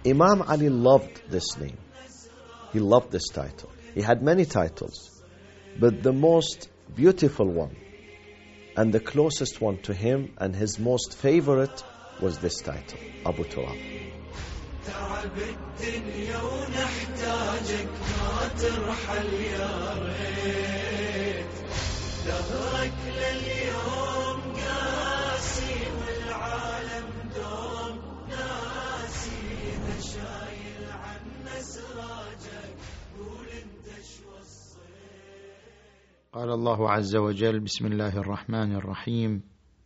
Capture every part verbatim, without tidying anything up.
Imam Ali loved this name. He loved this title. He had many titles, but the most beautiful one and the closest one to him and his most favorite was this title, Abu Turab. تعب الدنيا ونحتاجك ما ترحل يا ريت دهرك لليوم قاسي والعالم دوم ناسي إذا شايل عنا سراجك قول انت شو الصيت. قال الله عز وجل: بسم الله الرحمن الرحيم.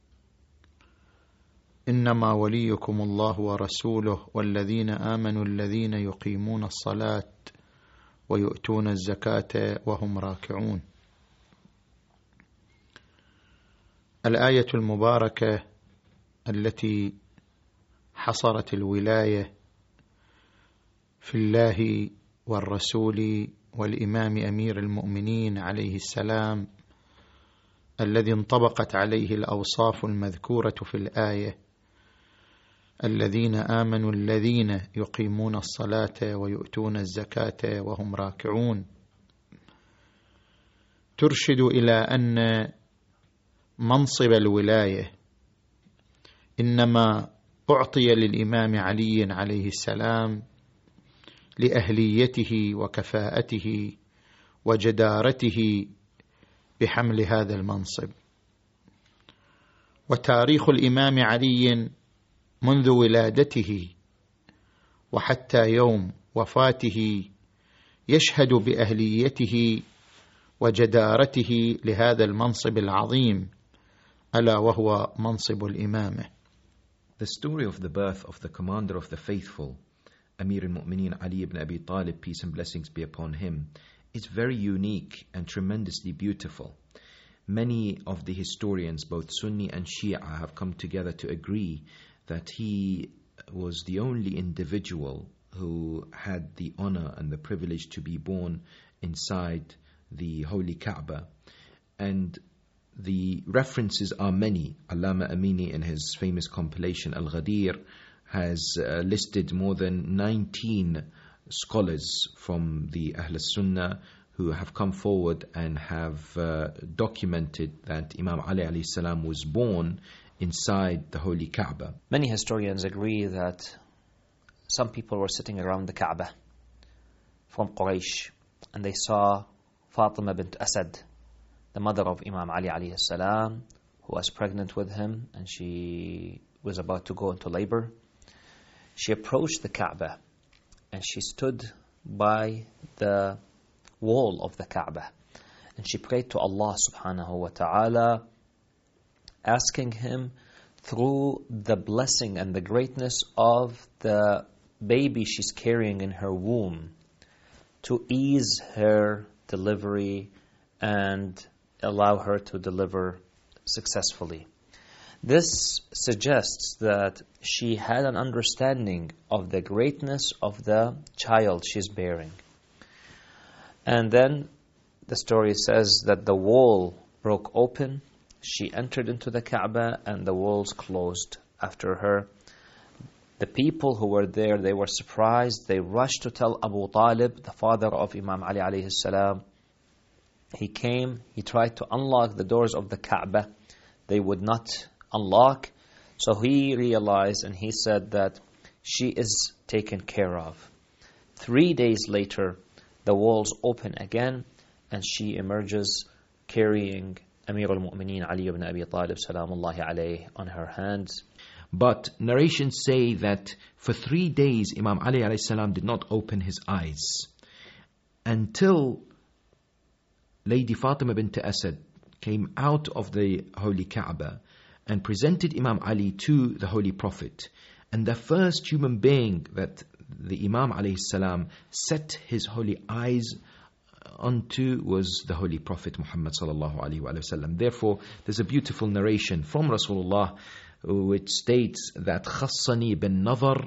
إنما وليكم الله ورسوله والذين آمنوا الذين يقيمون الصلاة ويؤتون الزكاة وهم راكعون. الآية المباركة التي حصرت الولاية في الله والرسول والإمام أمير المؤمنين عليه السلام الذي انطبقت عليه الأوصاف المذكورة في الآية: الذين آمنوا الذين يقيمون الصلاة ويؤتون الزكاة وهم راكعون، ترشد إلى أن منصب الولاية إنما أعطي للإمام علي عليه السلام لأهليته وكفاءته وجدارته بحمل هذا المنصب. وتاريخ الإمام علي منذ ولادته وحتى يوم وفاته يشهد بأهليته وجدارته لهذا المنصب العظيم، ألا وهو منصب الإمامة. The story of the birth of the commander of the faithful, Amir al-Mu'mineen Ali ibn Abi Talib, peace and blessings be upon him, is very unique and tremendously beautiful. Many of the historians, both Sunni and Shia, have come together to agree that he was the only individual who had the honor and the privilege to be born inside the Holy Kaaba. And the references are many. Allama Amini, in his famous compilation Al-Ghadir, has uh, listed more than nineteen scholars from the Ahl Sunnah who have come forward and have uh, documented that Imam Ali alayhi salam was born inside the Holy Kaaba. Many historians agree that some people were sitting around the Kaaba from Quraysh, and they saw Fatima bint Asad, the mother of Imam Ali alayhi salam, who was pregnant with him, and she was about to go into labor. She approached the Kaaba and she stood by the wall of the Kaaba and she prayed to Allah subhanahu wa ta'ala, asking him through the blessing and the greatness of the baby she's carrying in her womb to ease her delivery and allow her to deliver successfully. This suggests that she had an understanding of the greatness of the child she's bearing. And then the story says that the wall broke open, she entered into the Kaaba, and the walls closed after her. The people who were there, they were surprised. They rushed to tell Abu Talib, the father of Imam Ali alayhi salam. He came, he tried to unlock the doors of the Kaaba. They would not unlock. So he realized and he said that she is taken care of. Three days later, the walls open again and she emerges carrying Amir al-Mu'mineen Ali ibn Abi Talib salamullahi alayhi on her hands. But narrations say that for three days Imam Ali alayhi salam did not open his eyes until Lady Fatima bint Asad came out of the Holy Kaaba and presented Imam Ali to the Holy Prophet. And the first human being that the Imam alayhi salam set his holy eyes onto was the Holy Prophet Muhammad sallallahu alayhi wa sallam. Therefore, there's a beautiful narration from Rasulullah which states that خصني بالنظر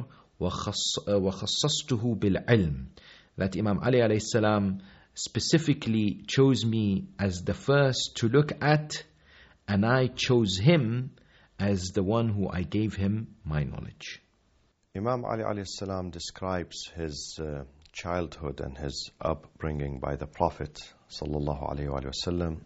وخصصته بالعلم, that Imam Ali alayhi salam specifically chose me as the first to look at, and I chose him as the one who I gave him my knowledge. Imam Ali alayhi salam describes his uh, childhood and his upbringing by the Prophet sallallahu alayhi wa sallam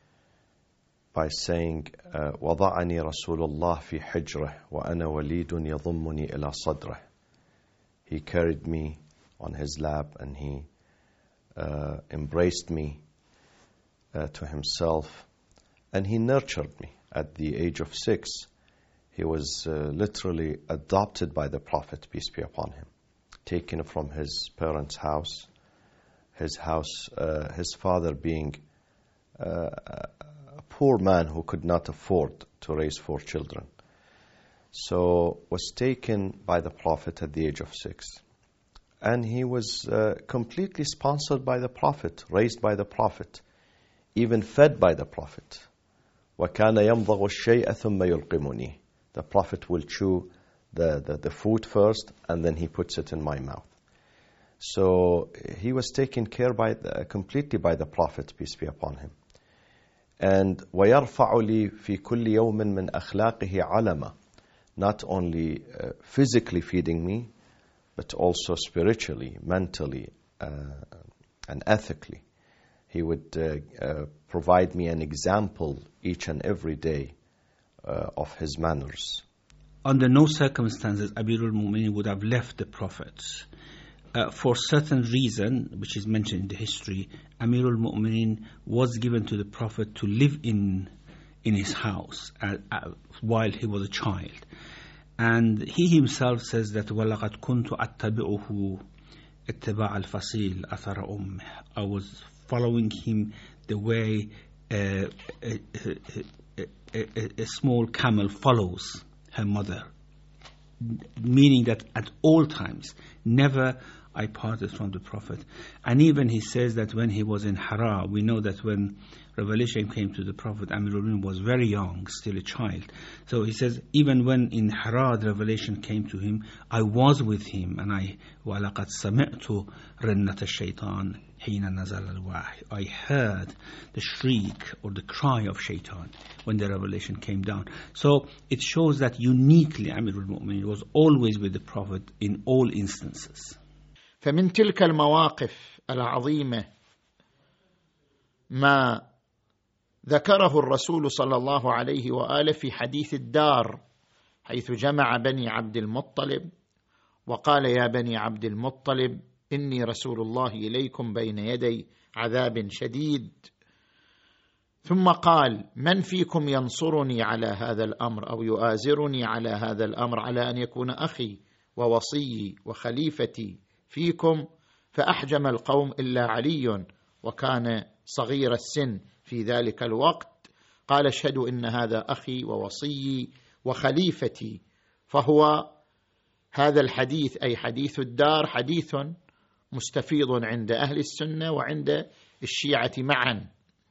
by saying, وَضَعَنِي رَسُولُ اللَّهِ فِي حِجْرِهِ وَأَنَا وَلِيدٌ يَضُمُّنِي إِلَى صَدْرِهِ. He carried me on his lap and he uh, embraced me uh, to himself, and he nurtured me at the age of six. He was uh, literally adopted by the Prophet, peace be upon him, taken from his parents' house, his house, uh, his father being uh, a poor man who could not afford to raise four children. So was taken by the Prophet at the age of six. And he was uh, completely sponsored by the Prophet, raised by the Prophet, even fed by the Prophet. وَكَانَ يَمْضَغُ الشَّيْءَ ثُمَّ يُلْقِمُنِي. The Prophet will chew the, the, the food first, and then he puts it in my mouth. So he was taken care by the, completely by the Prophet, peace be upon him. And وَيَرْفَعُ لِي فِي كُلِّ يَوْمٍ مِّنْ أَخْلَاقِهِ عَلَمًا. Not only uh, physically feeding me, but also spiritually, mentally, uh, and ethically. He would uh, uh, provide me an example each and every day uh, of his manners. Under no circumstances Amirul Mu'minin would have left the Prophet. Uh, for certain reason, which is mentioned in the history, Amirul Mu'minin was given to the Prophet to live in in his house uh, uh, while he was a child. And he himself says that وَلَقَدْ كُنْتُ أَتَّبِعُهُ اتِّبَاعَ الْفَصِيلِ أَثَرَ أُمِّهِ. I was following him the way uh, a, a, a, a small camel follows her mother. Meaning that at all times, never I parted from the Prophet. And even he says that when he was in Hira, we know that when revelation came to the Prophet, Amirul Mu'minin was very young, still a child. So he says, even when in Hira the revelation came to him, I was with him, and I وَلَقَدْ سَمِعْتُ رَنَّةَ الشَّيْطَانِ حِينَ نَزَلَ الْوَحْيُ. I heard the shriek or the cry of shaitan when the revelation came down. So it shows that uniquely Amirul Mu'minin was always with the Prophet in all instances. فمن تلك المواقف العظيمة ما ذكره الرسول صلى الله عليه وآله في حديث الدار، حيث جمع بني عبد المطلب وقال يا بني عبد المطلب إني رسول الله إليكم بين يدي عذاب شديد. ثم قال من فيكم ينصرني على هذا الأمر أو يؤازرني على هذا الأمر على أن يكون أخي ووصيي وخليفتي فيكم؟ فأحجم القوم إلا علي وكان صغير السن في ذلك الوقت. قال اشهدوا إن هذا أخي ووصيي وخليفتي. فهو هذا الحديث أي حديث الدار حديث مستفيض عند أهل السنة وعند الشيعة معا،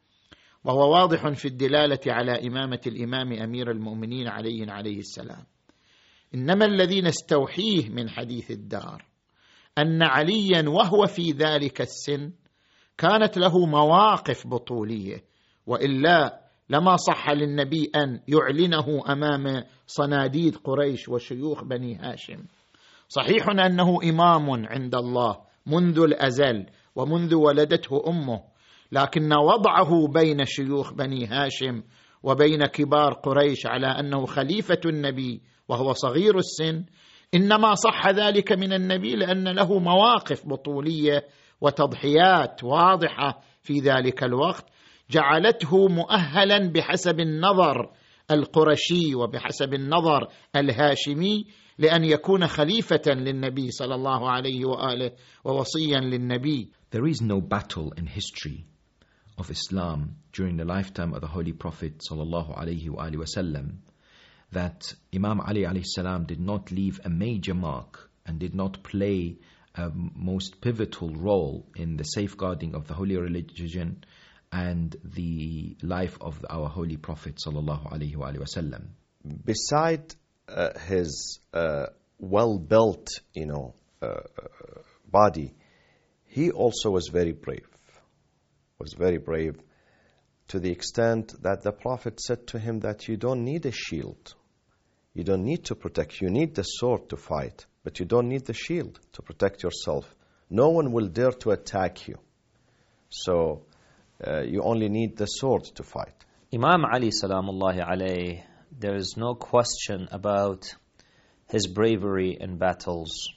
وهو واضح في الدلالة على إمامة الإمام أمير المؤمنين علي عليه السلام. إنما الذي نستوحيه من حديث الدار أن عليا وهو في ذلك السن كانت له مواقف بطولية، وإلا لما صح للنبي أن يعلنه أمام صناديد قريش وشيوخ بني هاشم. صحيح أنه إمام عند الله منذ الأزل ومنذ ولدته أمه، لكن وضعه بين شيوخ بني هاشم وبين كبار قريش على أنه خليفة النبي وهو صغير السن إنما صح ذلك من النبي لأن له مواقف بطولية وتضحيات واضحة في ذلك الوقت جعلته مؤهلا بحسب النظر القرشي وبحسب النظر الهاشمي لأن يكون خليفة للنبي صلى الله عليه وآله ووصيا للنبي. There is no battle in history of Islam during the lifetime of the Holy Prophet sallallahu alaihi wasallam that Imam Ali alayhi salam did not leave a major mark and did not play a most pivotal role in the safeguarding of the holy religion and the life of our Holy Prophet sallallahu alaihi wasallam. Beside uh, his uh, well-built, you know, uh, body, he also was very brave. Was very brave to the extent that the Prophet said to him that you don't need a shield. You don't need to protect. You need the sword to fight, but you don't need the shield to protect yourself. No one will dare to attack you. So uh, you only need the sword to fight. Imam Ali salamullahi alayhi, there is no question about his bravery in battles,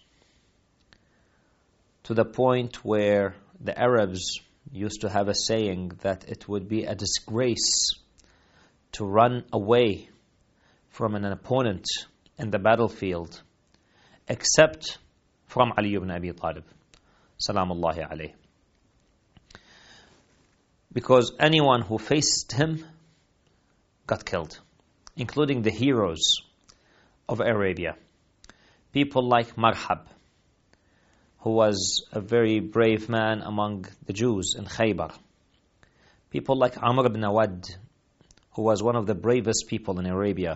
to the point where the Arabs used to have a saying that it would be a disgrace to run away from an opponent in the battlefield, except from Ali ibn Abi Talib salamullahi alayhi. Because anyone who faced him got killed, including the heroes of Arabia. People like Marhab, who was a very brave man among the Jews in Khaybar. People like Amr ibn Awad, who was one of the bravest people in Arabia.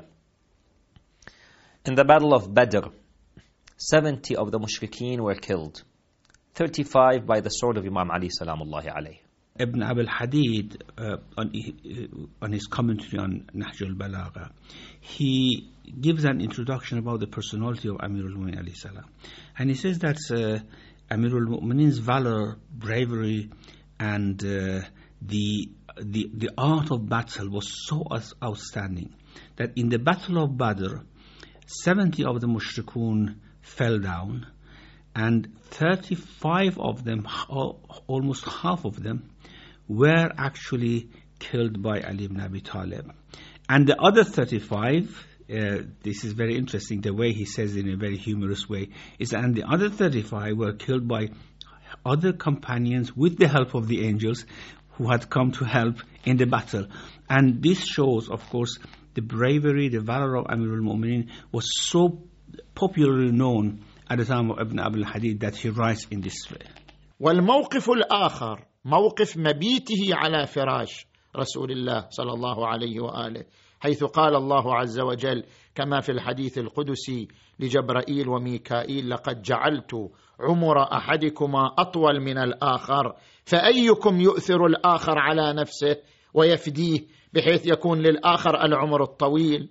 In the Battle of Badr, seventy of the mushrikeen were killed, thirty-five by the sword of Imam Ali salamullahi alayhi. Ibn Abil Hadid, uh, on, uh, on his commentary on Nahj al-Balagha, he gives an introduction about the personality of Amir al-Mu'minin alayhi salam. And he says that uh, Amir al-Mu'minin's valor, bravery, and uh, the, the, the art of battle was so outstanding that in the Battle of Badr, seventy of the mushrikun fell down, and thirty-five of them, almost half of them, were actually killed by Ali ibn Abi Talib. And the other thirty-five, uh, this is very interesting, the way he says it in a very humorous way, is that and the other thirty-five were killed by other companions with the help of the angels who had come to help in the battle. And this shows, of course, the bravery, the valor of Amir al-Mu'minin was so popularly known at the time of Ibn Abil Hadid that he writes in this way. والموقف الآخر موقف مبيته على فراش رسول الله صلى الله عليه وآله، حيث قال الله عز وجل كما في الحديث القدسي لجبرائيل وميكائيل: لقد جعلت عمر أحدكما أطول من الآخر فأيكم يؤثر الآخر على نفسه ويفديه بحيث يكون للآخر العمر الطويل.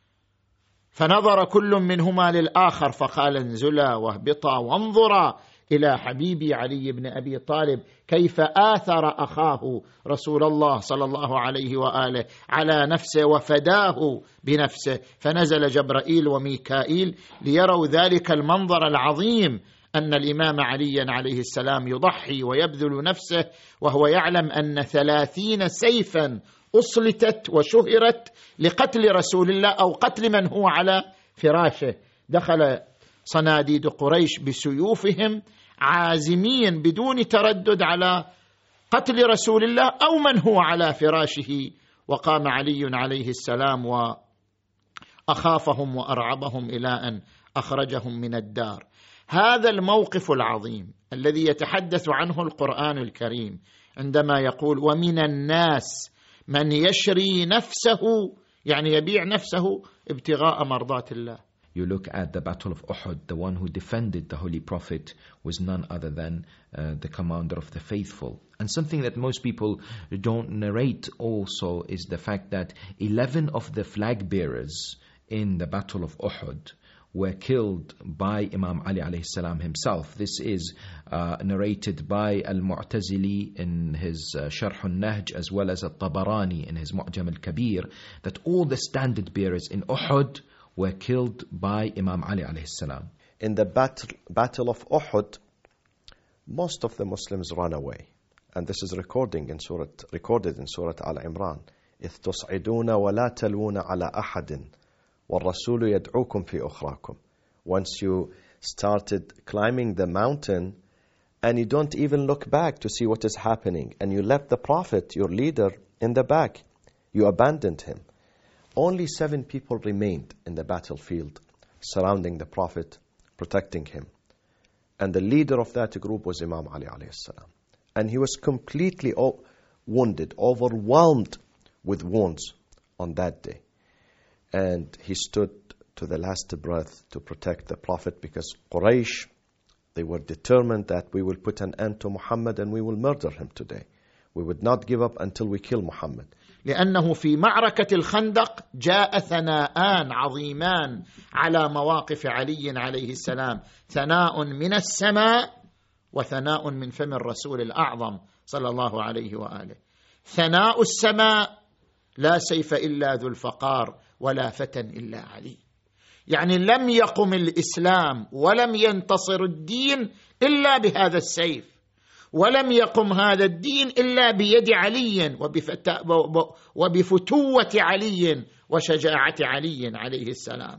فنظر كل منهما للآخر فقال: انزلا واهبطا وانظرا إلى حبيبي علي بن أبي طالب كيف آثر أخاه رسول الله صلى الله عليه وآله على نفسه وفداه بنفسه. فنزل جبرائيل وميكائيل ليروا ذلك المنظر العظيم، أن الإمام علي عليه السلام يضحي ويبذل نفسه وهو يعلم أن ثلاثين سيفا أصلتت وشهرت لقتل رسول الله أو قتل من هو على فراشه. دخل صناديد قريش بسيوفهم عازمين بدون تردد على قتل رسول الله أو من هو على فراشه، وقام علي عليه السلام وأخافهم وأرعبهم إلى أن أخرجهم من الدار. هذا الموقف العظيم الذي يتحدث عنه القرآن الكريم عندما يقول: ومن الناس من يشري نفسه، يعني يبيع نفسه ابتغاء مرضات الله. You look at the Battle of Uhud, the one who defended the Holy Prophet was none other than uh, the commander of the faithful. And something that most people don't narrate also is the fact that eleven of the flag bearers in the Battle of Uhud were killed by Imam Ali alayhi salam himself. This is uh, narrated by Al-Mu'tazili in his uh, Sharh al-Nahj, as well as Al-Tabarani in his Mu'jam al-Kabir, that all the standard bearers in Uhud were killed by Imam Ali alayhi salam. In the battle, battle of Uhud, most of the Muslims ran away. And this is recording in Surah, recorded in Surah Al-Imran. إِذْ تُصْعِدُونَ وَلَا تَلْوُونَ عَلَى أَحَدٍ وَالرَّسُولُ يَدْعُوكُمْ فِي أُخْرَاكُمْ. Once you started climbing the mountain and you don't even look back to see what is happening, and you left the Prophet, your leader, in the back, you abandoned him. Only seven people remained in the battlefield, surrounding the Prophet, protecting him. And the leader of that group was Imam Ali alayhi salam. And he was completely wounded, overwhelmed with wounds on that day. And he stood to the last breath to protect the Prophet, because Quraysh, they were determined that we will put an end to Muhammad and we will murder him today. We would not give up until we kill Muhammad. لأنه في معركة الخندق جاء ثناءان عظيمان على مواقف علي عليه السلام، ثناء من السماء وثناء من فم الرسول الأعظم صلى الله عليه وآله. ثناء السماء: لا سيف إلا ذو الفقار ولا فتى إلا علي. يعني لم يقم الإسلام ولم ينتصر الدين إلا بهذا السيف، ولم يقم هذا الدين إلا بيد علي وبفتوة علي وشجاعة علي عليه السلام.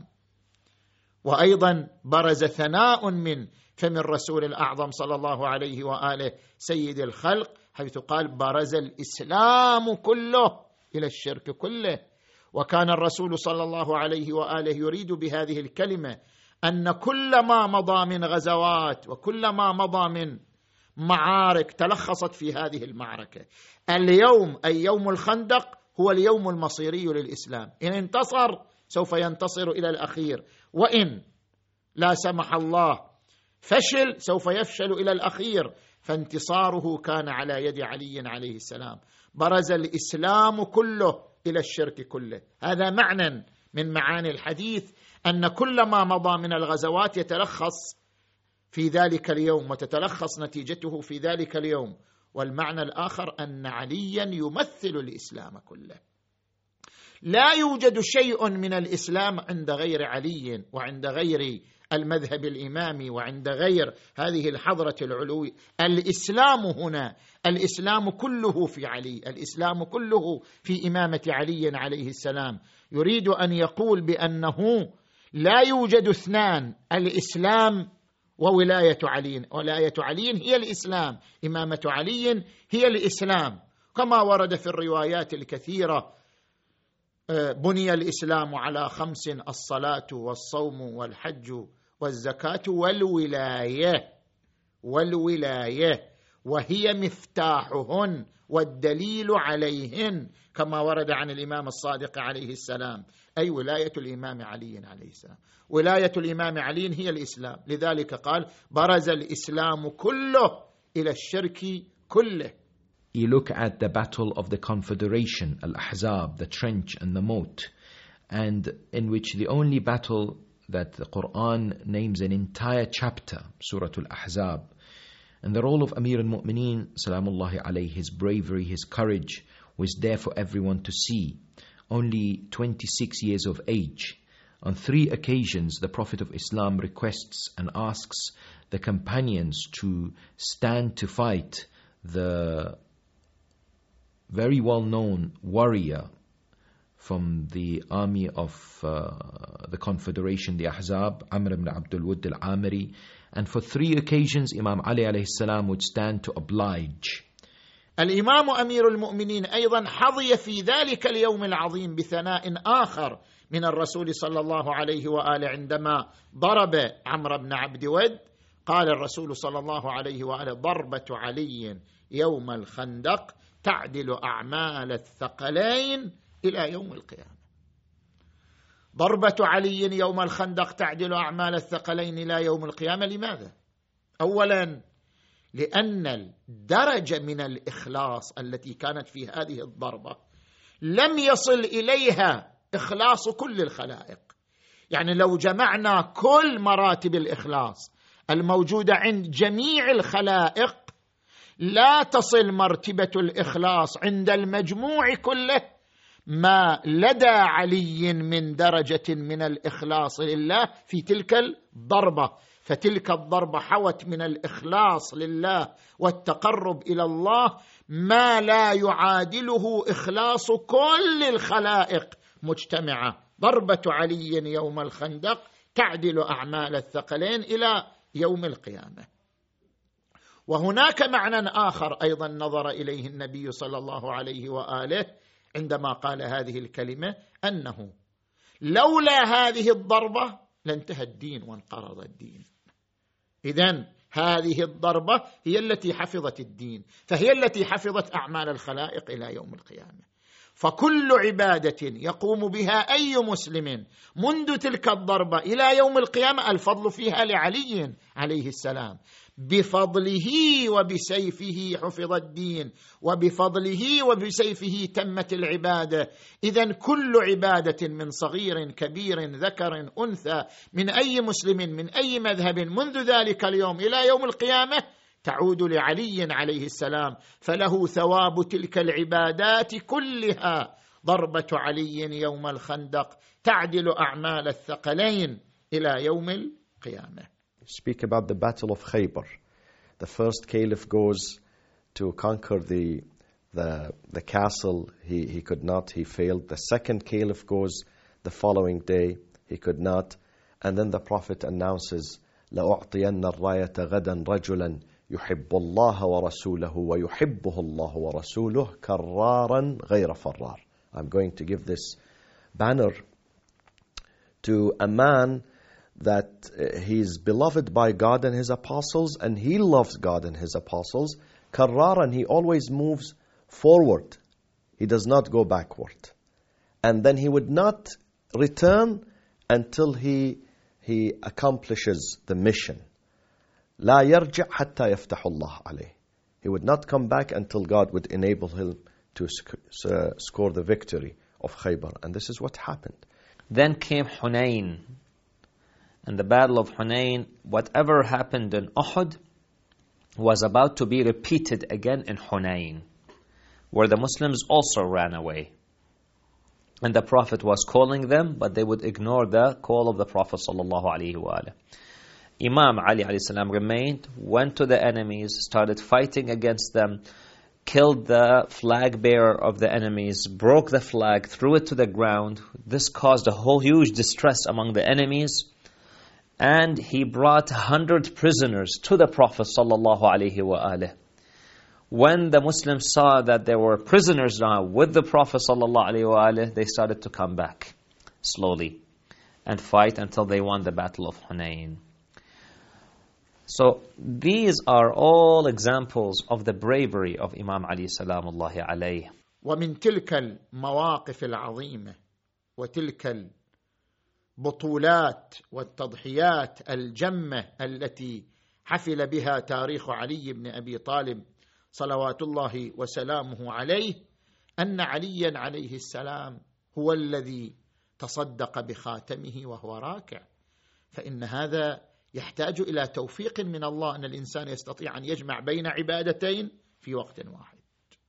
وأيضا برز ثناء من فم الرسول الأعظم صلى الله عليه وآله سيد الخلق، حيث قال: برز الإسلام كله إلى الشرك كله. وكان الرسول صلى الله عليه وآله يريد بهذه الكلمة أن كل ما مضى من غزوات وكل ما مضى من معارك تلخصت في هذه المعركة. اليوم أي يوم الخندق هو اليوم المصيري للإسلام، إن انتصر سوف ينتصر إلى الأخير، وإن لا سمح الله فشل سوف يفشل إلى الأخير، فانتصاره كان على يد علي عليه السلام. برز الإسلام كله إلى الشرك كله. هذا معنى من معاني الحديث، أن كل ما مضى من الغزوات يتلخص في ذلك اليوم وتتلخص نتيجته في ذلك اليوم. والمعنى الآخر أن عليا يمثل الإسلام كله. لا يوجد شيء من الإسلام عند غير علي وعند غير المذهب الإمامي وعند غير هذه الحضرة العلوية. الإسلام هنا، الإسلام كله في علي، الإسلام كله في إمامة علي عليه السلام. يريد أن يقول بأنه لا يوجد اثنان، الإسلام وولاية علي. ولاية علي هي الإسلام، إمامة علي هي الإسلام، كما ورد في الروايات الكثيرة: بني الإسلام على خمس: الصلاة والصوم والحج والزكاة والولاية، والولاية وهي مفتاحهن والدليل عليهن، كما ورد عن الإمام الصادق عليه السلام، أي ولاية الإمام علي عليه السلام. ولاية الإمام علي هي الإسلام، لذلك قال: برز الإسلام كله إلى الشرك كله. You look at the battle of the confederation, Al-Ahzab, the trench and the moat, and in which the only battle that the Quran names an entire chapter, Surah Al-Ahzab, and the role of Amir al-Mu'mineen, Salamullahi alayhi, his bravery, his courage, was there for everyone to see. Only twenty-six years of age. On three occasions, the Prophet of Islam requests and asks the companions to stand to fight the very well-known warrior from the army of uh, the Confederation, the Ahzab, Amr ibn Abdul Wudd al-Amiri. And for three occasions, Imam Ali alayhi salam would stand to oblige. الإمام أمير المؤمنين أيضا حظي في ذلك اليوم العظيم بثناء آخر من الرسول صلى الله عليه وآله عندما ضرب عمرو بن عبد ود. قال الرسول صلى الله عليه وآله: ضربة علي يوم الخندق تعدل أعمال الثقلين إلى يوم القيامة. ضربة علي يوم الخندق تعدل أعمال الثقلين إلى يوم القيامة. لماذا؟ أولا، لأن الدرجة من الإخلاص التي كانت في هذه الضربة لم يصل إليها إخلاص كل الخلائق. يعني لو جمعنا كل مراتب الإخلاص الموجودة عند جميع الخلائق لا تصل مرتبة الإخلاص عند المجموع كله ما لدى علي من درجة من الإخلاص لله في تلك الضربة. فتلك الضربة حوت من الإخلاص لله والتقرب إلى الله ما لا يعادله إخلاص كل الخلائق مجتمعة. ضربة علي يوم الخندق تعدل أعمال الثقلين إلى يوم القيامة. وهناك معنى آخر أيضا نظر إليه النبي صلى الله عليه وآله عندما قال هذه الكلمة، أنه لولا هذه الضربة لانتهى الدين وانقرض الدين. إذن هذه الضربة هي التي حفظت الدين، فهي التي حفظت أعمال الخلائق إلى يوم القيامة. فكل عبادة يقوم بها أي مسلم منذ تلك الضربة إلى يوم القيامة الفضل فيها لعلي عليه السلام. بفضله وبسيفه حفظ الدين، وبفضله وبسيفه تمت العبادة. إذن كل عبادة من صغير كبير ذكر أنثى من أي مسلم من أي مذهب منذ ذلك اليوم إلى يوم القيامة تعود لعلي عليه السلام، فله ثواب تلك العبادات كلها. ضربة علي يوم الخندق تعدل أعمال الثقلين إلى يوم القيامة. Speak about the Battle of Khaybar. The first caliph goes to conquer the the the castle. He he could not. He failed. The second caliph goes the following day. He could not. And then the Prophet announces, لَأُعْطِيَنَّ الرَّايَةَ غَدًا رَجُلًا يُحِبُّ اللَّهَ وَرَسُولَهُ وَيُحِبُّهُ اللَّهُ وَرَسُولُهُ كَرَّارًا غَيْرَ فَرَّارٍ. I'm going to give this banner to a man that uh, he's beloved by God and His apostles, and he loves God and His apostles. Karraran, he always moves forward. He does not go backward. And then he would not return until he he accomplishes the mission. لا يرجع حتى يفتح الله عليه. He would not come back until God would enable him to sc- uh, score the victory of Khaybar. And this is what happened. Then came Hunayn. And the battle of Hunayn, whatever happened in Uhud was about to be repeated again in Hunayn, where the Muslims also ran away. And the Prophet was calling them, but they would ignore the call of the Prophet sallallahu alaihi wasallam. Imam Ali alayhi salam remained, went to the enemies, started fighting against them, killed the flag bearer of the enemies, broke the flag, threw it to the ground. This caused a whole huge distress among the enemies. And he brought a hundred prisoners to the Prophet sallallahu alaihi wasallam. When the Muslims saw that there were prisoners now with the Prophet sallallahu alaihi wasallam, they started to come back slowly and fight until they won the Battle of Hunayn. So these are all examples of the bravery of Imam Ali salamullahi alayhi. ومن تلك المواقف العظيمة وتلك البطولات والتضحيات الجمة التي حفل بها تاريخ علي بن أبي طالب صلوات الله وسلامه عليه أن عليا عليه السلام هو الذي تصدق بخاتمه وهو راكع. فإن هذا يحتاج إلى توفيق من الله، أن الإنسان يستطيع أن يجمع بين عبادتين في وقت واحد.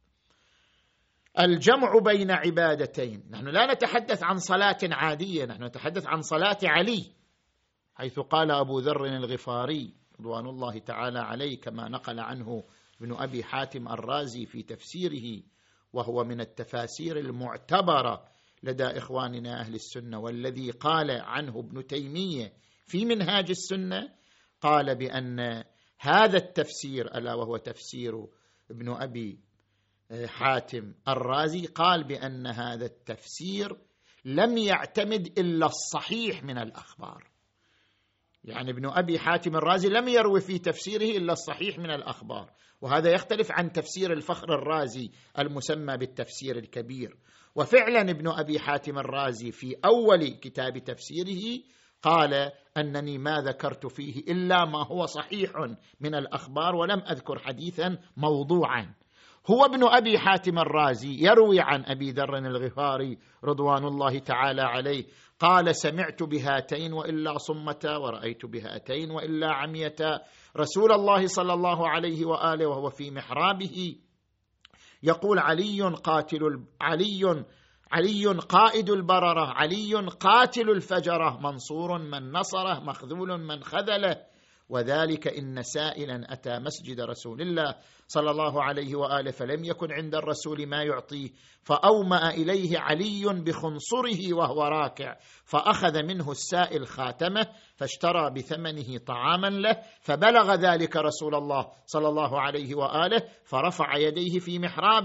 الجمع بين عبادتين، نحن لا نتحدث عن صلاة عادية، نحن نتحدث عن صلاة علي، حيث قال أبو ذر الغفاري رضوان الله تعالى عليه كما نقل عنه ابن أبي حاتم الرازي في تفسيره، وهو من التفاسير المعتبرة لدى إخواننا أهل السنة، والذي قال عنه ابن تيمية في منهاج السنة، قال بأن هذا التفسير ألا وهو تفسير ابن أبي حاتم الرازي، قال بأن هذا التفسير لم يعتمد إلا الصحيح من الأخبار. يعني ابن أبي حاتم الرازي لم يروي في تفسيره إلا الصحيح من الأخبار، وهذا يختلف عن تفسير الفخر الرازي المسمى بالتفسير الكبير. وفعلا ابن أبي حاتم الرازي في أول كتاب تفسيره قال أنني ما ذكرت فيه إلا ما هو صحيح من الأخبار ولم أذكر حديثا موضوعا. هو ابن أبي حاتم الرازي يروي عن أبي ذر الغفاري رضوان الله تعالى عليه قال: سمعت بهاتين وإلا صمتا، ورأيت بهاتين وإلا عميتا، رسول الله صلى الله عليه وآله وهو في محرابه يقول: علي قاتل علي علي قائد البررة، علي قاتل الفجرة، منصور من نصره، مخذول من خذله. وذلك إن سائلا أتى مسجد رسول الله صلى الله عليه وآله فلم يكن عند الرسول ما يعطيه، فأومأ إليه علي بخنصره وهو راكع، فأخذ منه السائل خاتمه فاشترى بثمنه طعاما له، فبلغ ذلك رسول الله صلى الله عليه وآله فرفع يديه في محرابه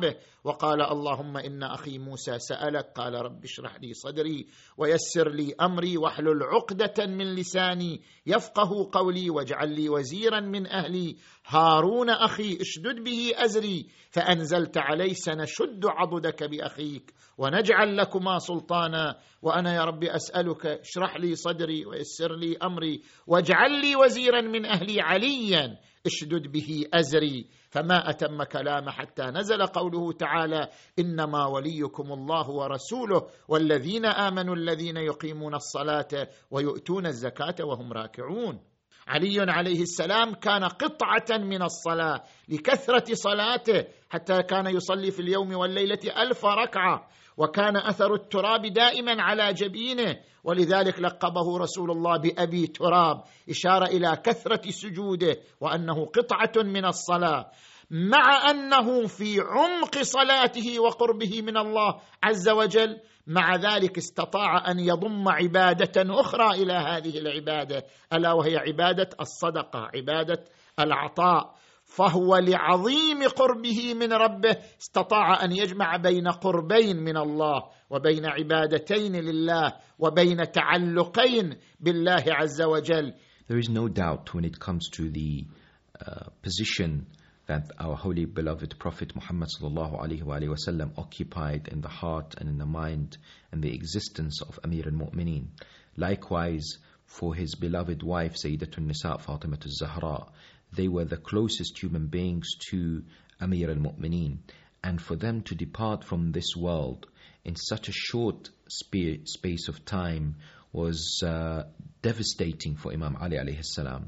وقال اللهم إن أخي موسى سألك قال رب اشرح لي صدري ويسر لي أمري واحلل عقدة من لساني يفقه قولي واجعل لي وزيرا من أهلي هارون أخي اشدد به أزري فأنزلت علي سنشد عضدك بأخيك ونجعل لكما سلطانا وأنا يا رب أسألك اشرح لي صدري ويسر لي أمري واجعل لي وزيرا من أهلي عليا اشدد به أزري فما أتم كلام حتى نزل قوله تعالى إنما وليكم الله ورسوله والذين آمنوا الذين يقيمون الصلاة ويؤتون الزكاة وهم راكعون. علي عليه السلام كان قطعة من الصلاة لكثرة صلاته حتى كان يصلي في اليوم والليلة ألف ركعة وكان أثر التراب دائما على جبينه ولذلك لقبه رسول الله بأبي تراب إشارة إلى كثرة سجوده وأنه قطعة من الصلاة مع أنه في عمق صلاته وقربه من الله عز وجل مع ذلك استطاع أن يضم عبادة أخرى إلى هذه العبادة ألا وهي عبادة الصدقة عبادة العطاء فهو لعظيم قربه من ربه استطاع أن يجمع بين قربين من الله وبين عبادتين لله وبين تعلقين بالله عز وجل. There is no doubt when it comes to the uh, position that our holy beloved Prophet Muhammad sallallahu alaihi wasallam occupied in the heart and in the mind and the existence of Amir al-Mu'mineen. Likewise, for his beloved wife Sayyidatun Nisa Fatimah al-Zahra, they were the closest human beings to Amir al-Mu'mineen. And for them to depart from this world in such a short spa- space of time was uh, devastating for Imam Ali alayhi salam.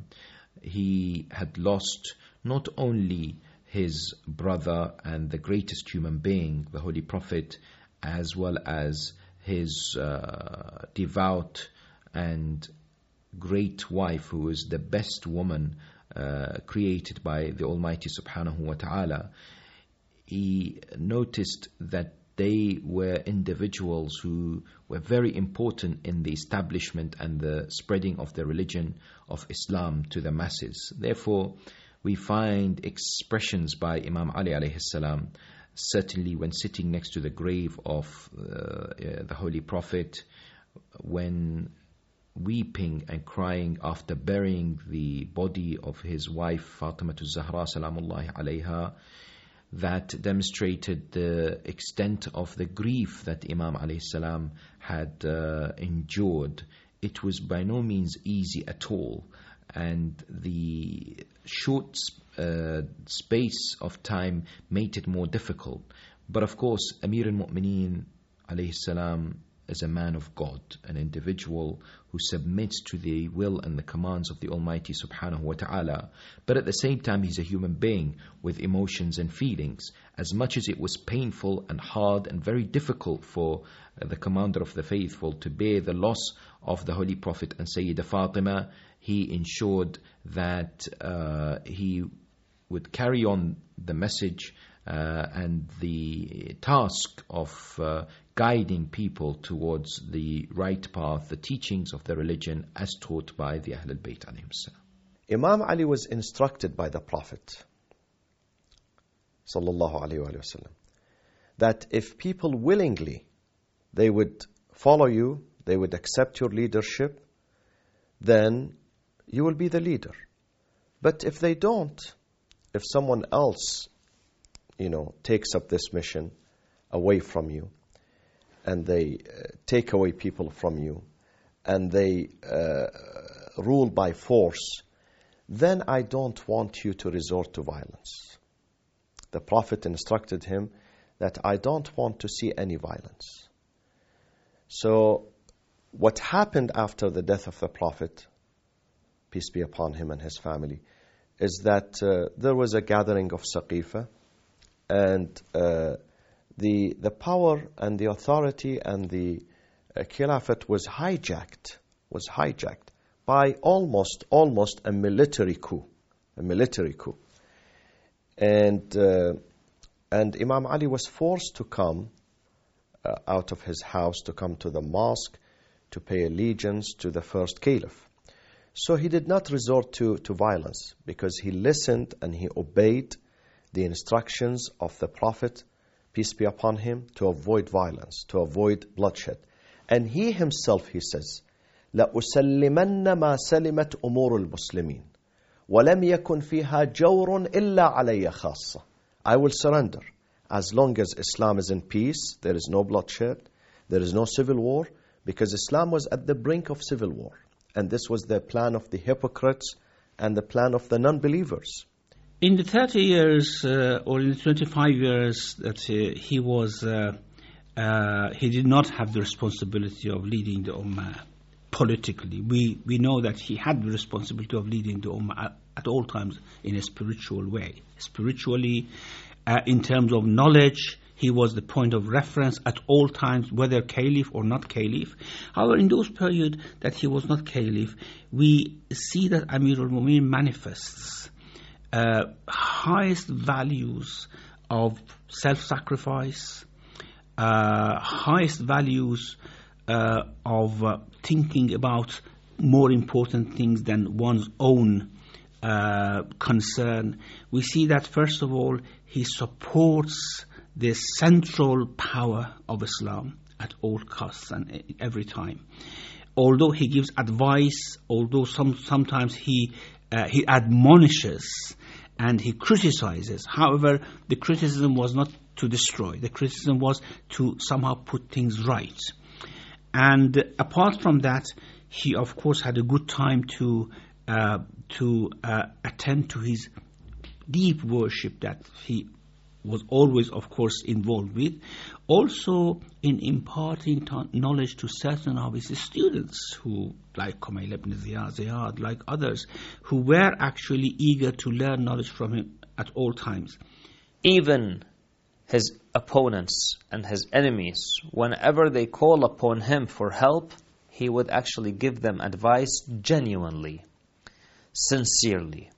He had lost not only his brother and the greatest human being, the Holy Prophet, as well as his uh, devout and great wife, who was the best woman uh, created by the Almighty subhanahu wa ta'ala. He noticed that they were individuals who were very important in the establishment and the spreading of the religion of Islam to the masses. Therefore, we find expressions by Imam Ali alayhi salam, certainly when sitting next to the grave of uh, the Holy Prophet, when weeping and crying after burying the body of his wife Fatima al-Zahra salamullahi alayha, that demonstrated the extent of the grief that Imam alayhi salam had uh, endured. It was by no means easy at all, and the short uh, space of time made it more difficult. But of course, Amir al-Mu'mineen alayhi salam is a man of God, an individual who submits to the will and the commands of the Almighty subhanahu wa ta'ala. But at the same time, he's a human being with emotions and feelings. As much as it was painful and hard and very difficult for uh, the commander of the faithful to bear the loss of the Holy Prophet and Sayyidah Fatima, he ensured that uh, he would carry on the message uh, and the task of uh, guiding people towards the right path, the teachings of the religion as taught by the Ahl al-Bayt alayhim salam. Imam Ali was instructed by the Prophet sallallahu alayhi wa sallam that if people willingly, they would follow you, they would accept your leadership, then you will be the leader. But if they don't, if someone else, you know, takes up this mission away from you, and they uh, take away people from you, and they uh, rule by force, then I don't want you to resort to violence. The Prophet instructed him that I don't want to see any violence. So what happened after the death of the Prophet, peace be upon him and his family, is that uh, there was a gathering of Saqifa, and uh, the the power and the authority and the uh, Khilafat was hijacked, was hijacked by almost, almost a military coup, a military coup. And, uh, and Imam Ali was forced to come uh, out of his house, to come to the mosque, to pay allegiance to the first caliph. So he did not resort to, to violence, because he listened and he obeyed the instructions of the Prophet, peace be upon him, to avoid violence, to avoid bloodshed. And he himself, he says, لَأُسَلِّمَنَّ مَا سَلِمَتْ أُمُورُ الْمُسْلِمِينَ وَلَمْ يَكُنْ فِيهَا جَوْرٌ إِلَّا عَلَيَّ خَاصَّةً. I will surrender. As long as Islam is in peace, there is no bloodshed, there is no civil war, because Islam was at the brink of civil war. And this was the plan of the hypocrites and the plan of the non-believers. In the thirty years, uh, or in the twenty-five years that uh, he was, uh, uh, he did not have the responsibility of leading the Ummah politically. We we know that he had the responsibility of leading the Ummah at, at all times in a spiritual way. Spiritually, uh, in terms of knowledge, he was the point of reference at all times, whether caliph or not caliph. However, in those periods that he was not caliph, we see that Amir al-Mu'minin manifests uh, highest values of self-sacrifice, uh, highest values uh, of uh, thinking about more important things than one's own uh, concern. We see that, first of all, he supports the central power of Islam at all costs and every time. Although he gives advice, although some, sometimes he uh, he admonishes and he criticizes, however, the criticism was not to destroy. The criticism was to somehow put things right. And apart from that, he of course had a good time to uh, to uh, attend to his deep worship that he was always, of course, involved with. Also in imparting knowledge to certain of his students who, like Kumail ibn Ziyad, Ziyad, like others, who were actually eager to learn knowledge from him at all times. Even his opponents and his enemies, whenever they call upon him for help, he would actually give them advice genuinely, sincerely,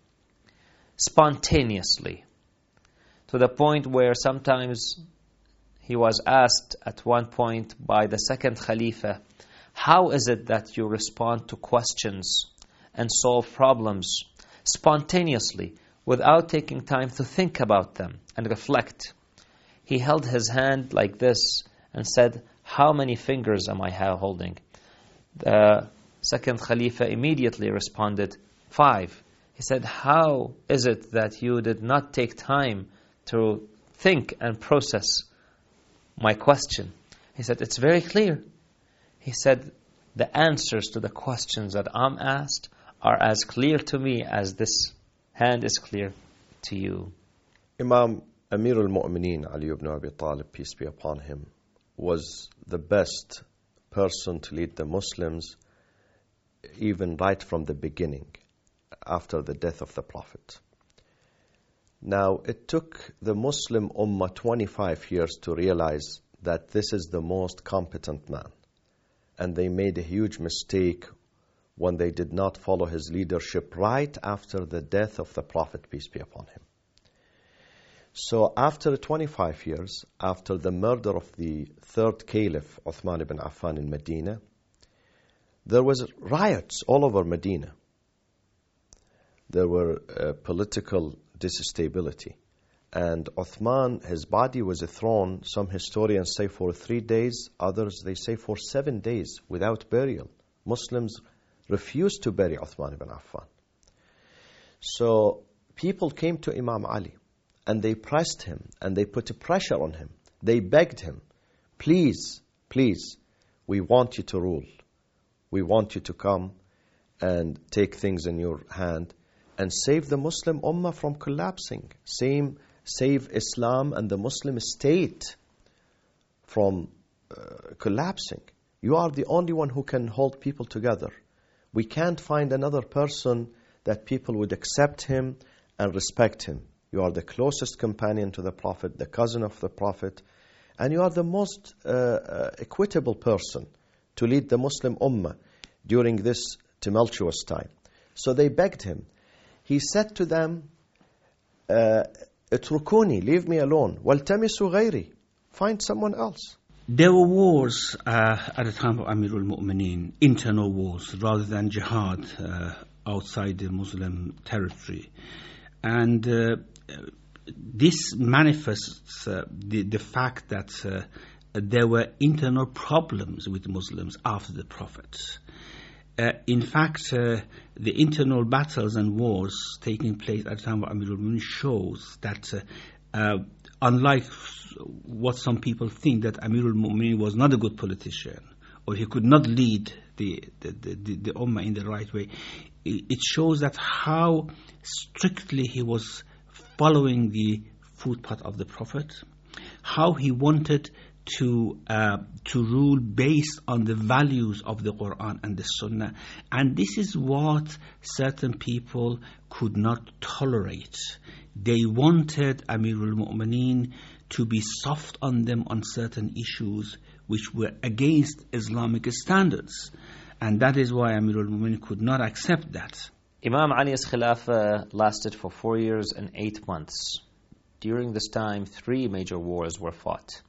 spontaneously, to the point where sometimes he was asked at one point by the second Khalifa, how is it that you respond to questions and solve problems spontaneously without taking time to think about them and reflect? He held his hand like this and said, how many fingers am I holding? The second Khalifa immediately responded, five. He said, how is it that you did not take time to think and process my question? He said, it's very clear. He said, the answers to the questions that I'm asked are as clear to me as this hand is clear to you. Imam Amir al-Mu'mineen Ali ibn Abi Talib, peace be upon him, was the best person to lead the Muslims even right from the beginning, after the death of the Prophet. Now, it took the Muslim Ummah twenty-five years to realize that this is the most competent man. And they made a huge mistake when they did not follow his leadership right after the death of the Prophet, peace be upon him. So after twenty-five years, after the murder of the third caliph, Uthman ibn Affan in Medina, there was riots all over Medina. There were uh, political disstability. And Uthman, his body was thrown, some historians say for three days, others they say for seven days without burial. Muslims refused to bury Uthman ibn Affan. So people came to Imam Ali and they pressed him and they put pressure on him. They begged him, please, please, we want you to rule. We want you to come and take things in your hand and save the Muslim Ummah from collapsing. Same, save Islam and the Muslim state from uh, collapsing. You are the only one who can hold people together. We can't find another person that people would accept him and respect him. You are the closest companion to the Prophet, the cousin of the Prophet, and you are the most uh, uh, equitable person to lead the Muslim Ummah during this tumultuous time. So they begged him. He said to them, "Utrukuni, leave me alone. Waltamisu ghayri, find someone else." There were wars uh, at the time of Amir al-Mu'mineen, internal wars, rather than jihad uh, outside the Muslim territory. And uh, this manifests uh, the, the fact that uh, there were internal problems with Muslims after the Prophet. Uh, in fact, uh, the internal battles and wars taking place at the time of Amirul Mu'minin shows that uh, uh, unlike what some people think, that Amirul Mu'minin was not a good politician or he could not lead the, the, the, the, the Ummah in the right way, it shows that how strictly he was following the footpath of the Prophet, how he wanted to uh, to rule based on the values of the Quran and the Sunnah. And this is what certain people could not tolerate. They wanted Amirul Mu'mineen to be soft on them on certain issues which were against Islamic standards. And that is why Amirul Mu'mineen could not accept that. Imam Ali's Khilafah lasted for four years and eight months. During this time, three major wars were fought.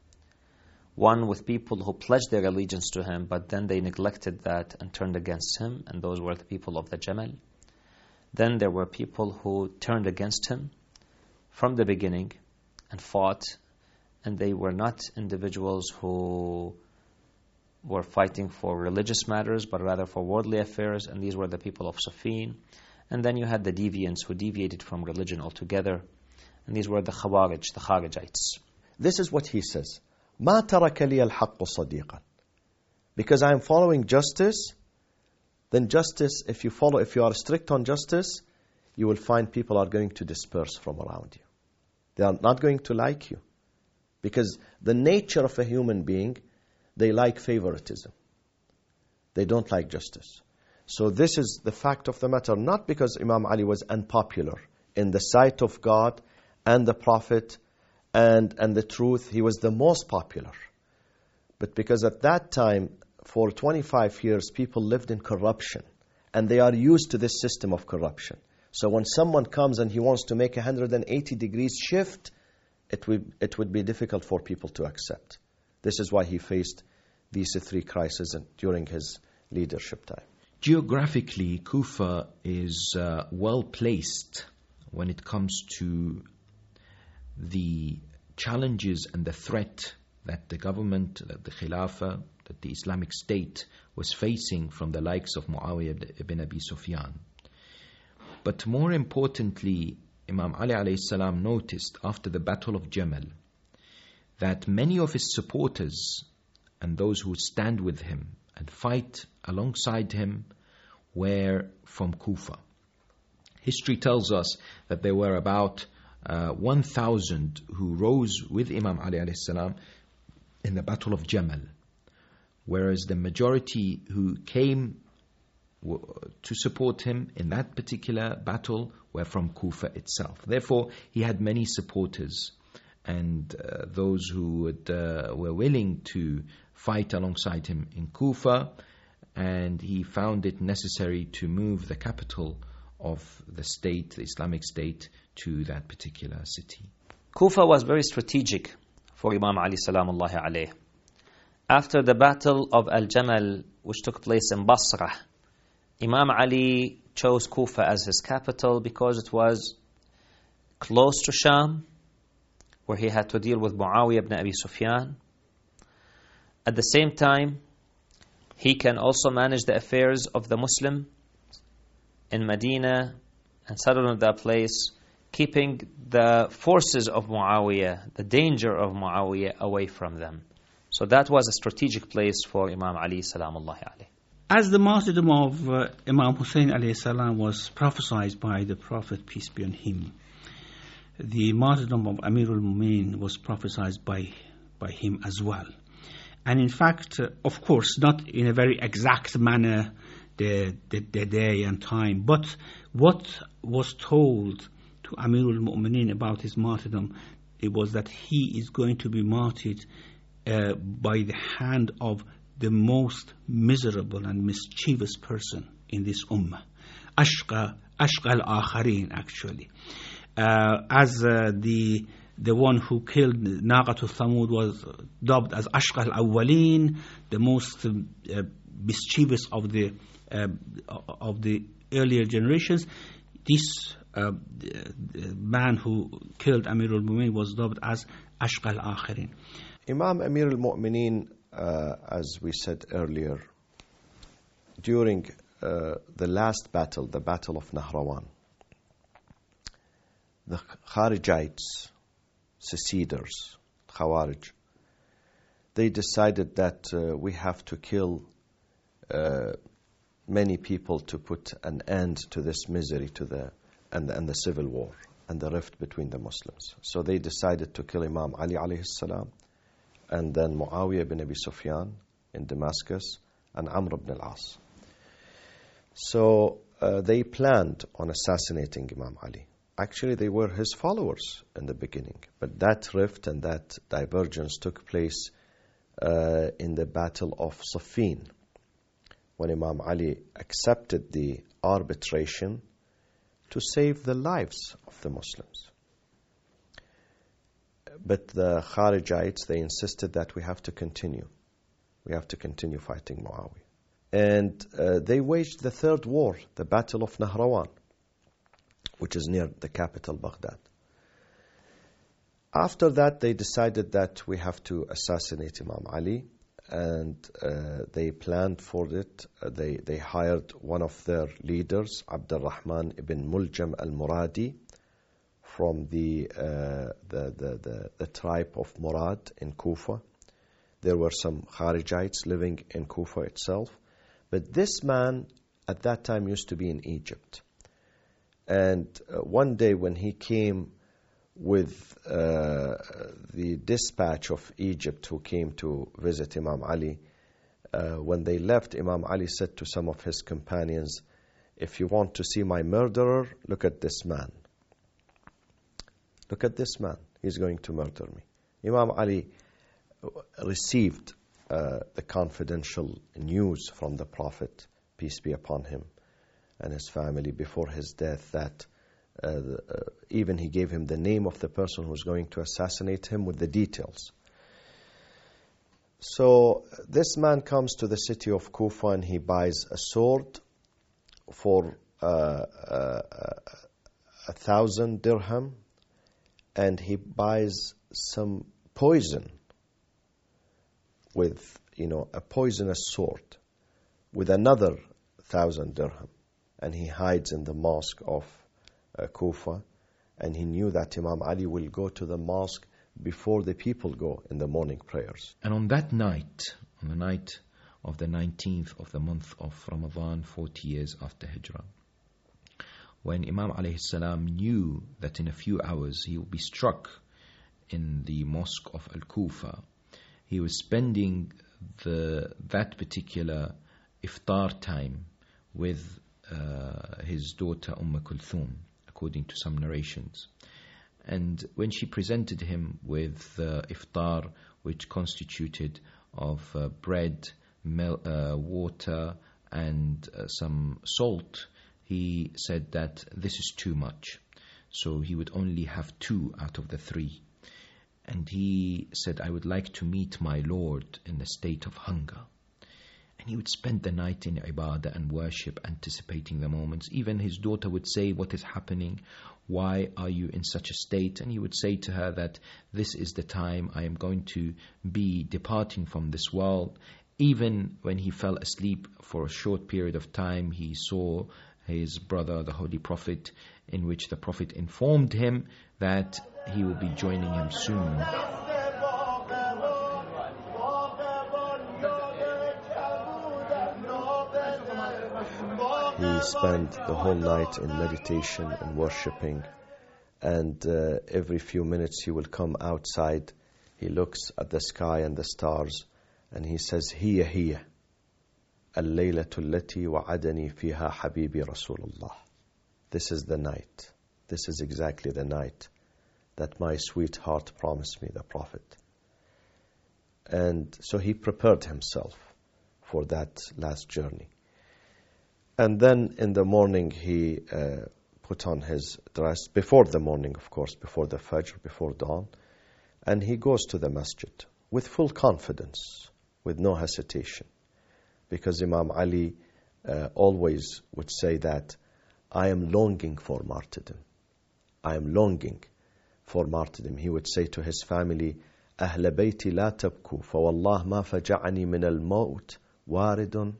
One with people who pledged their allegiance to him, but then they neglected that and turned against him, and those were the people of the Jamal. Then there were people who turned against him from the beginning and fought, and they were not individuals who were fighting for religious matters, but rather for worldly affairs, and these were the people of Siffin. And then you had the deviants who deviated from religion altogether, and these were the Khawarij, the Kharijites. This is what he says. ما ترك لي الحق صديقا. Because I am following justice, then justice, if you follow, if you are strict on justice, you will find people are going to disperse from around you. They are not going to like you. Because the nature of a human being, they like favoritism. They don't like justice. So this is the fact of the matter, not because Imam Ali was unpopular in the sight of God and the Prophet and, and the truth. He was the most popular. But because at that time, for twenty-five years, people lived in corruption. And they are used to this system of corruption. So when someone comes and he wants to make a one hundred eighty degrees shift, it would, it would be difficult for people to accept. This is why he faced these three crises during his leadership time. Geographically, Kufa is uh, well placed when it comes to the challenges and the threat that the government, that the Khilafah, that the Islamic State was facing from the likes of Muawiyah ibn Abi Sufyan. But more importantly, Imam Ali alayhi salam noticed after the Battle of Jamal that many of his supporters and those who stand with him and fight alongside him were from Kufa. History tells us that there were about uh, one thousand who rose with Imam Ali alayhi salam in the Battle of Jamal, whereas the majority who came to support him in that particular battle were from Kufa itself. Therefore, he had many supporters and uh, those who would, uh, were willing to fight alongside him in Kufa, and he found it necessary to move the capital of the state, the Islamic State, to that particular city. Kufa was very strategic for Imam Ali salamullahi alayh. After the battle of Al-Jamal, which took place in Basra, Imam Ali chose Kufa as his capital because it was close to Sham, where he had to deal with Muawiyah ibn Abi Sufyan. At the same time, he can also manage the affairs of the Muslim in Medina and settle in that place, keeping the forces of Muawiyah, the danger of Muawiyah, away from them. So that was a strategic place for Imam Ali salamullahi alayh. As the martyrdom of uh, Imam Hussein alayhi salam was prophesied by the Prophet, peace be on him, the martyrdom of Amirul Mu'minin was prophesied by, by him as well. And in fact, uh, of course, not in a very exact manner, the, the, the day and time, but what was told to Amirul Mu'minin about his martyrdom, it was that he is going to be martyred uh, by the hand of the most miserable and mischievous person in this ummah. Ashqa, Ashqa al-Akharin, actually. Uh, as uh, the the one who killed Naqatul Thamud was dubbed as Ashqa al-Awwalin, the most uh, mischievous of the uh, of the earlier generations. This uh, the, the man who killed Amir al-Mu'minin was dubbed as Ashqa al-Akhirin. Imam Amir al-Mu'minin, uh, as we said earlier, during uh, the last battle, the Battle of Nahrawan, the Kharijites, seceders, Khawarij, they decided that uh, we have to kill uh, many people to put an end to this misery to the and, and the civil war and the rift between the Muslims. So they decided to kill Imam Ali alayhi salam, and then Muawiyah ibn Abi Sufyan in Damascus, and Amr ibn al-As. So uh, they planned on assassinating Imam Ali. Actually, they were his followers in the beginning, but that rift and that divergence took place uh, in the Battle of Siffin, when Imam Ali accepted the arbitration to save the lives of the Muslims. But the Kharijites, they insisted that we have to continue. We have to continue fighting Muawiyah. And uh, they waged the third war, the Battle of Nahrawan, which is near the capital, Baghdad. After that, they decided that we have to assassinate Imam Ali, and uh, they planned for it. Uh, they, they hired one of their leaders, Abdul Rahman ibn Muljam al-Muradi, from the, uh, the, the, the, the tribe of Murad in Kufa. There were some Kharijites living in Kufa itself. But this man, at that time, used to be in Egypt. And uh, one day when he came with uh, the dispatch of Egypt who came to visit Imam Ali, uh, when they left, Imam Ali said to some of his companions, "If you want to see my murderer, look at this man. Look at this man. He's going to murder me." Imam Ali received uh, the confidential news from the Prophet, peace be upon him, and his family before his death, that uh, uh, even he gave him the name of the person who was going to assassinate him with the details. So this man comes to the city of Kufa and he buys a sword for uh, uh, a thousand dirham, and he buys some poison with, you know, a poisonous sword with another thousand dirham. And he hides in the mosque of uh, Kufa, and he knew that Imam Ali will go to the mosque before the people go in the morning prayers. And on that night, on the night of the nineteenth of the month of Ramadan, forty years after Hijrah, when Imam alayhi salam knew that in a few hours he would be struck in the mosque of Al-Kufa, he was spending the that particular iftar time with uh, his daughter Umm Kulthum, according to some narrations. And when she presented him with the iftar, which constituted of uh, bread, mel- uh, water, and uh, some salt, he said that this is too much. So he would only have two out of the three. And he said, "I would like to meet my Lord in a state of hunger." And he would spend the night in ibadah and worship, anticipating the moments. Even his daughter would say, "What is happening? Why are you in such a state?" And he would say to her that this is the time I am going to be departing from this world. Even when he fell asleep for a short period of time, he saw his brother, the Holy Prophet, in which the Prophet informed him that he will be joining him soon. He spent the whole night in meditation and worshipping, and uh, every few minutes he will come outside. He looks at the sky and the stars, and he says, "Hiya hiya, al-laylatu allati wa'adani fiha habibi Rasulullah." This is the night. This is exactly the night that my sweetheart promised me, the Prophet. And so he prepared himself for that last journey. And then in the morning he uh, put on his dress, before the morning, of course, before the Fajr, before dawn, and he goes to the masjid with full confidence, with no hesitation. Because Imam Ali uh, always would say that I am longing for martyrdom. I am longing for martyrdom. He would say to his family, أهل بيتي لا تبكوا فوالله ما فجعني من الموت وارد.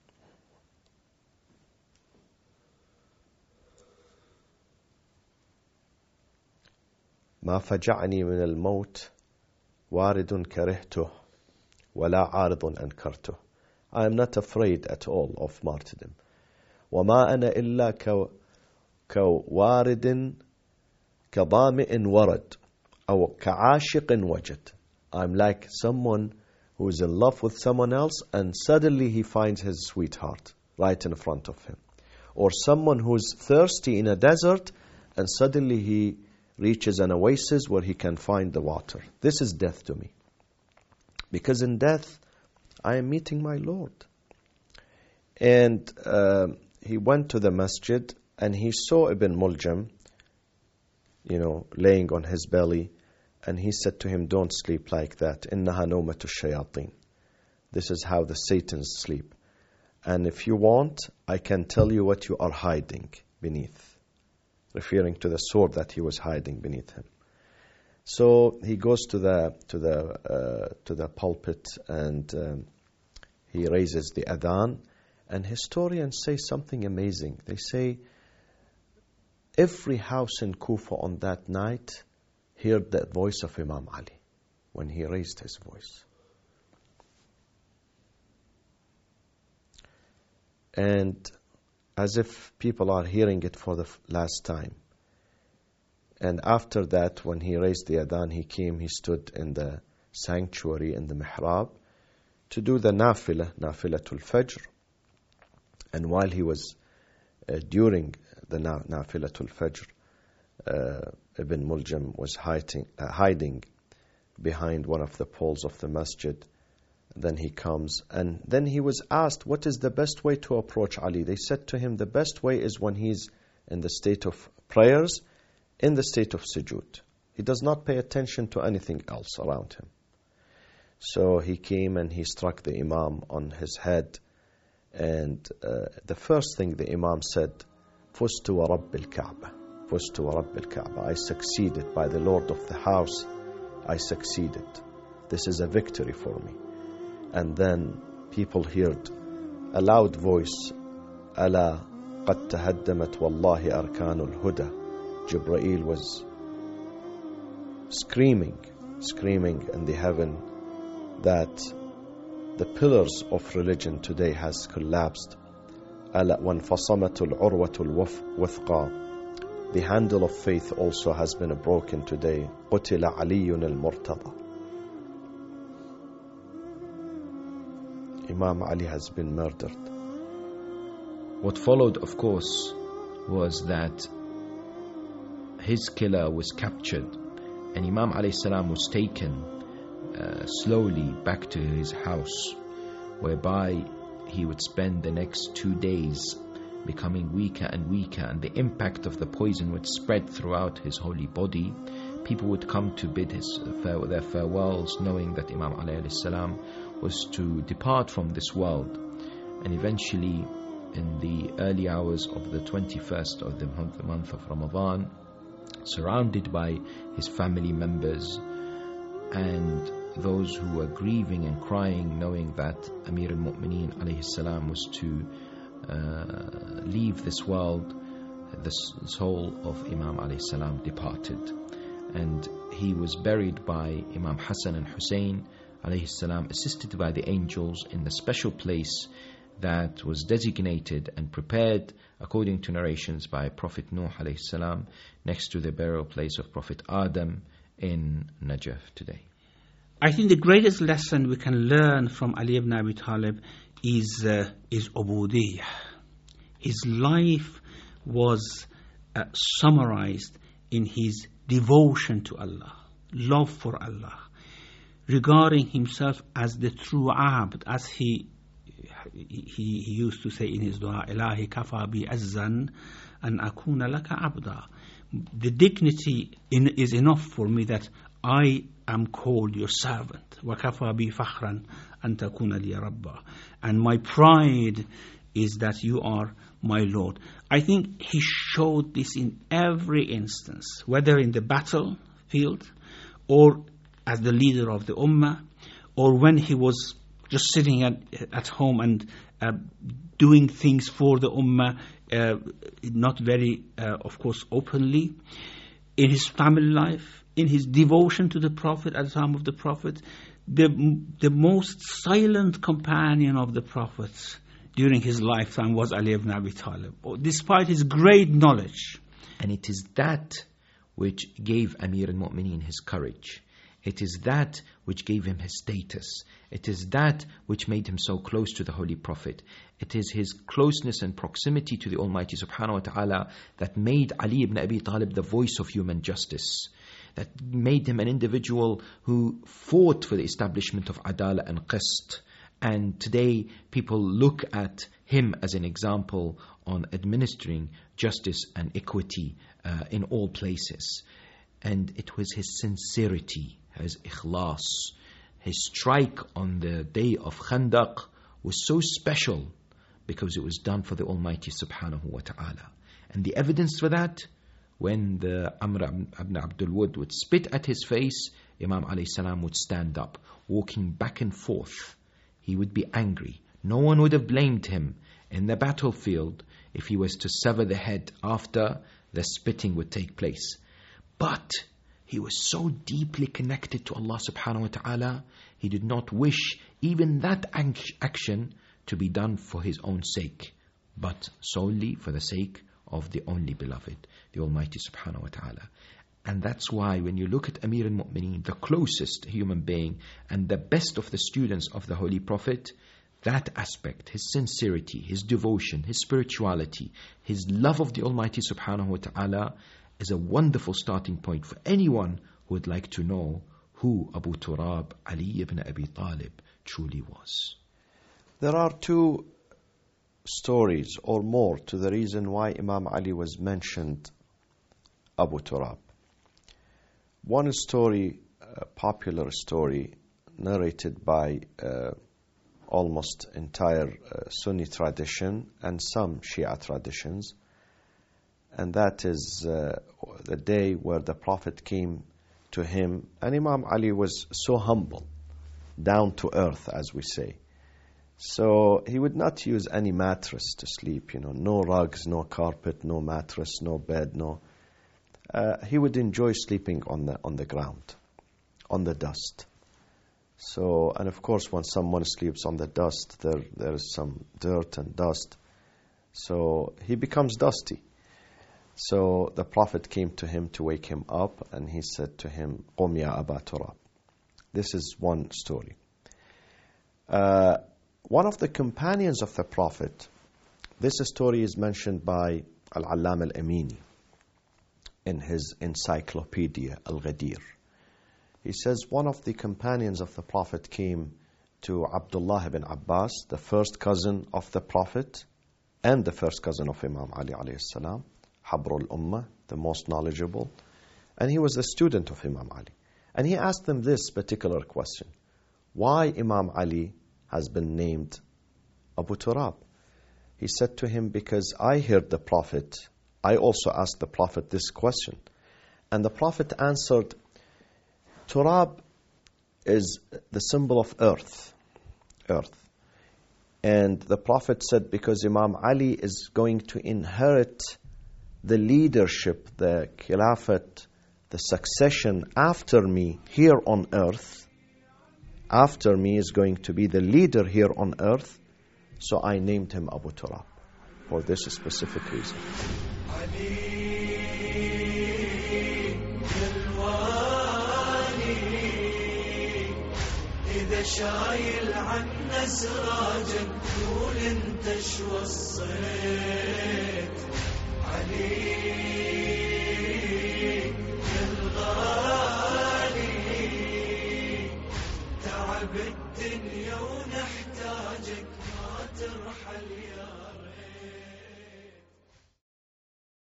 ما فجعني من الموت وارد كرهته ولا عارض أنكرته. I am not afraid at all of martyrdom. وما أنا إلا كوارد كظامئ ورد أو كعاشق وجد. I'm like someone who is in love with someone else and suddenly he finds his sweetheart right in front of him. Or someone who's thirsty in a desert and suddenly he reaches an oasis where he can find the water. This is death to me. Because in death, I am meeting my Lord. And uh, he went to the masjid and he saw Ibn Muljam, you know, laying on his belly. And he said to him, don't sleep like that. إِنَّهَا نَوْمَةُ الشَّيَاطِينَ. This is how the Satans sleep. And if you want, I can tell you what you are hiding beneath. Referring to the sword that he was hiding beneath him. So he goes to the to the uh, to the pulpit and um, he raises the adhan. And historians say something amazing. They say every house in Kufa on that night heard the voice of Imam Ali when he raised his voice. And as if people are hearing it for the last time. And after that, when he raised the adhan, he came, he stood in the sanctuary, in the mihrab, to do the nafilah, nafilatul fajr. And while he was uh, during the na- nafilatul fajr, uh, Ibn Muljam was hiding, uh, hiding behind one of the poles of the masjid. Then he comes, and then he was asked, what is the best way to approach Ali? They said to him, the best way is when he's in the state of prayers, in the state of sujood. He does not pay attention to anything else around him. So he came and he struck the Imam on his head. And uh, the first thing the Imam said, Fustu wa Rabbil Kaaba. Fustu wa Rabbil Kaaba. I succeeded by the Lord of the house. I succeeded. This is a victory for me. And then people heard a loud voice, Ala qad tahaddamat wallahi arkanul huda. Jibreel was screaming, screaming in the heaven that the pillars of religion today has collapsed. Ala wanfasamatul urwatul wathqa. The handle of faith also has been broken today. Qutila Aliyun al-Murtada. Imam Ali has been murdered. What followed, of course, was that his killer was captured and Imam alayhi salam was taken uh, slowly back to his house, whereby he would spend the next two days becoming weaker and weaker, and the impact of the poison would spread throughout his holy body. People would come to bid his uh, their farewells, knowing that Imam alayhi salam was to depart from this world. And eventually, in the early hours of the twenty-first of the month, the month of Ramadan, surrounded by his family members and those who were grieving and crying, knowing that Amir al-Mu'mineen alayhi salam was to uh, leave this world, the soul of Imam alayhi salam departed. And he was buried by Imam Hassan and Hussein alayhi salam, assisted by the angels, in the special place that was designated and prepared according to narrations by Prophet Nuh alayhi salam, next to the burial place of Prophet Adam in Najaf today. I think the greatest lesson we can learn from Ali ibn Abi Talib is uh, is ubudiyyah. His life was uh, summarized in his devotion to Allah, love for Allah, regarding himself as the true abd, as he he, he used to say in his dua, Ilahi kafa bi azzan an akuna laka abda. The dignity in, is enough for me that I am called your servant. Wa kafa bi fakhran an takuna li rabba. And my pride is that you are my Lord. I think he showed this in every instance, whether in the battlefield or as the leader of the Ummah, or when he was just sitting at, at home and uh, doing things for the Ummah, uh, not very, uh, of course, openly, in his family life, in his devotion to the Prophet at the time of the Prophet. The, the most silent companion of the Prophet during his lifetime was Ali ibn Abi Talib, despite his great knowledge. And it is that which gave Amir al-Mu'mineen his courage. It is that which gave him his status. It is that which made him so close to the Holy Prophet. It is his closeness and proximity to the Almighty subhanahu wa ta'ala that made Ali ibn Abi Talib the voice of human justice, that made him an individual who fought for the establishment of Adala and Qist. And today people look at him as an example on administering justice and equity uh, in all places. And it was his sincerity, his ikhlas, his strike on the day of Khandaq was so special because it was done for the Almighty subhanahu wa ta'ala. And the evidence for that, when the Amr ibn Abdul Wud would spit at his face, Imam alayhi salam would stand up, walking back and forth. He would be angry. No one would have blamed him in the battlefield if he was to sever the head after the spitting would take place. But he was so deeply connected to Allah subhanahu wa ta'ala, he did not wish even that action to be done for his own sake, but solely for the sake of the only beloved, the Almighty subhanahu wa ta'ala. And that's why when you look at Amir al-Mu'mineen, the closest human being and the best of the students of the Holy Prophet, that aspect, his sincerity, his devotion, his spirituality, his love of the Almighty subhanahu wa ta'ala is a wonderful starting point for anyone who would like to know who Abu Turab, Ali ibn Abi Talib, truly was. There are two stories or more to the reason why Imam Ali was mentioned Abu Turab. One story, a popular story, narrated by uh, almost entire uh, Sunni tradition and some Shia traditions, and that is uh, the day where the Prophet came to him, and Imam Ali was so humble, down to earth, as we say. So he would not use any mattress to sleep, you know, no rugs, no carpet, no mattress, no bed, no. Uh, he would enjoy sleeping on the on the ground, on the dust. So, and of course, when someone sleeps on the dust, there there is some dirt and dust. So he becomes dusty. So the Prophet came to him to wake him up, and he said to him, "Qum ya Aba Turab." This is one story. Uh, one of the companions of the Prophet, this story is mentioned by Al-Allam Al-Amini in his encyclopedia, Al-Ghadir. He says one of the companions of the Prophet came to Abdullah ibn Abbas, the first cousin of the Prophet and the first cousin of Imam Ali alayhi salam, Habrul Ummah, the most knowledgeable, and he was a student of Imam Ali. And he asked him this particular question: why Imam Ali has been named Abu Turab? He said to him, because I heard the Prophet, I also asked the Prophet this question. And the Prophet answered, Turab is the symbol of earth. Earth. And the Prophet said, because Imam Ali is going to inherit the leadership, the khilafat, the succession after me here on earth, after me is going to be the leader here on earth, so I named him Abu Turab for this specific reason. إذا شايل عنا سراجك قول انت شو وصيت علي الغالي تعب الدنيا ونحتاجك ما ترحل يا ريت